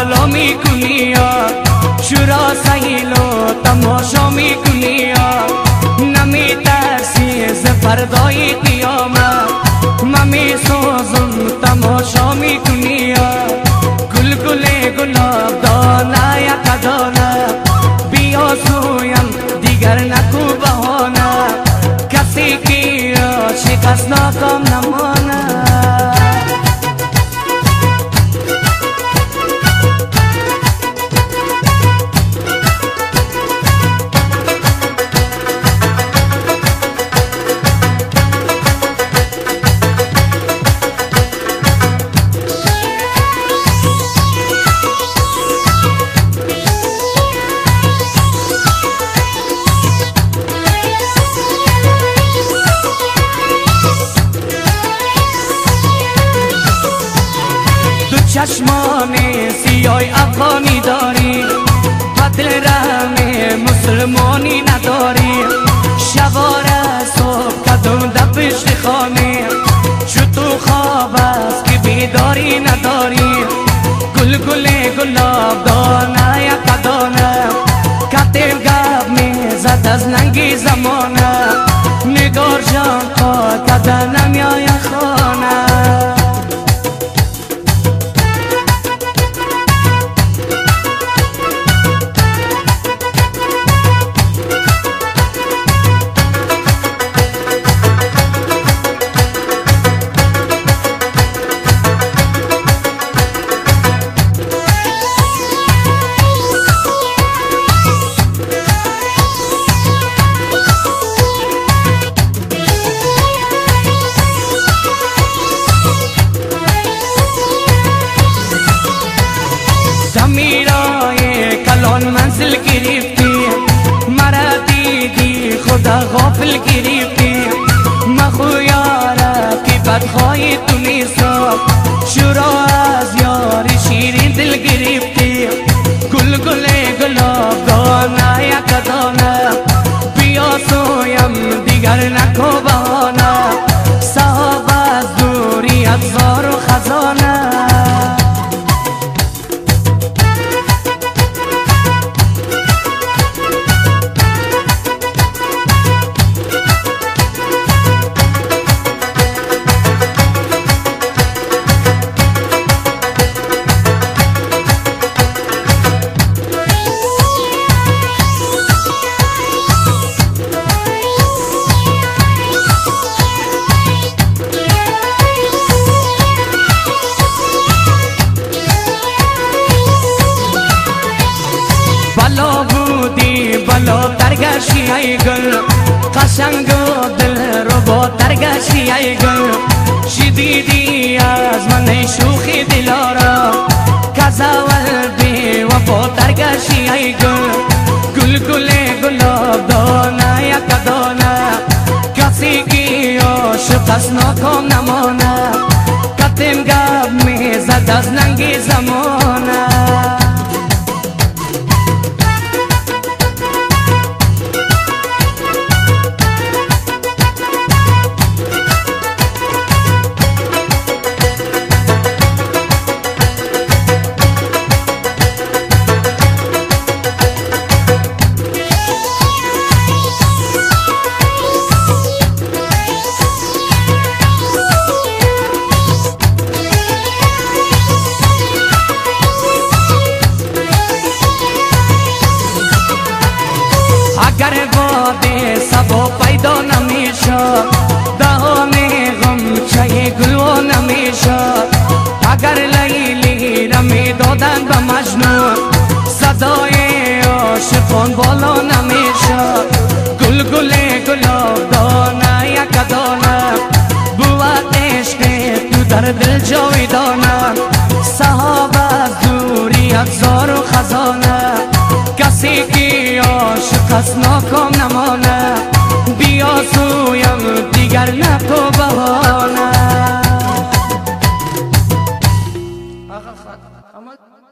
بالا میکنی شورا سهیلو تماشا میکنی نمیترسی ز فردای قیامت من میسوزم تماشا میکنی گل گل گلاب دانه یک دانه بیا سویم دیگر نکو بهانه کسی که شکست ناکام نمانه چشمان سیاه افغانی داری و دل رحم مسلمانی نداری شباره صبح قدم در پشت خانه چو تو خواب است که بیداری نداری گل گل گلاب دانه یک دانه کتیم گب میزد از ننگی زمانه نگار جان خواهد کدنم یا خانه میرای کلان منزل گرفتی مرا دیدی خدا غافل گرفتی مخویاره که بدخواهی تو نیسا شورا از یار شیرین دل گرفتی گل گل گلاب دانه یک دانه بیا سویم دیگر نکو بهانه صاحب از دوری ابزار و خزانه بلا بودی بلا درگشی ای گل قشنگ و دل رو با درگشی ای گل شدیدی از من شوخی دلارا کزاول بی وفا درگشی ای گل گل گل گلاب دانه یک دانه کسی که عاشق است ناکام نمانه کتیم گب میزد از ننگی زمانه اگر باده سبا پیدا نمیشه دهان غم چه گلو نمیشه اگر لیلی را میدادن به مجنون صدای عاشقان بالا نمیشه گل گل گلاب دانه یک دانه بود عشق تو در دل جاویدانه صاحب از دوری ابزار و خزانه کسی که عاشق است ناکام نمانه بیا سویم دیگر نکو بهانه